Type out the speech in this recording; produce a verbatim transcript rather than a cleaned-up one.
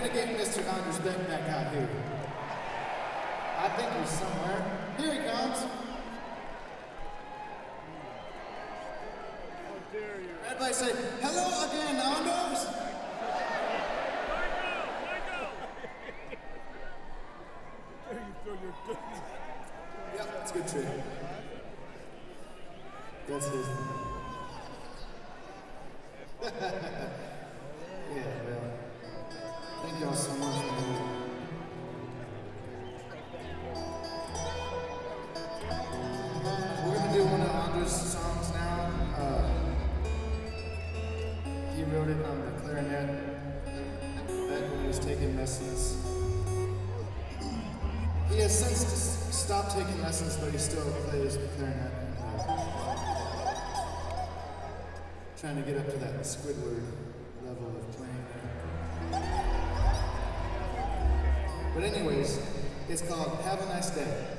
gonna get Mister Anders Beck back out here. I think he's somewhere. Here he comes. How dare you? Everybody say, hello again, Anders! How dare you throw your dirty... Yep, that's a good trick. That's his thing. Yeah, well, thank y'all so much for that. We're gonna do one of Anders' songs now. Uh, he wrote it on the clarinet back when he was taking lessons. He has since s- stopped taking lessons, but he still plays the clarinet. And, uh, trying to get up to that Squidward level of playing there. But anyways, it's called Have a Nice Day.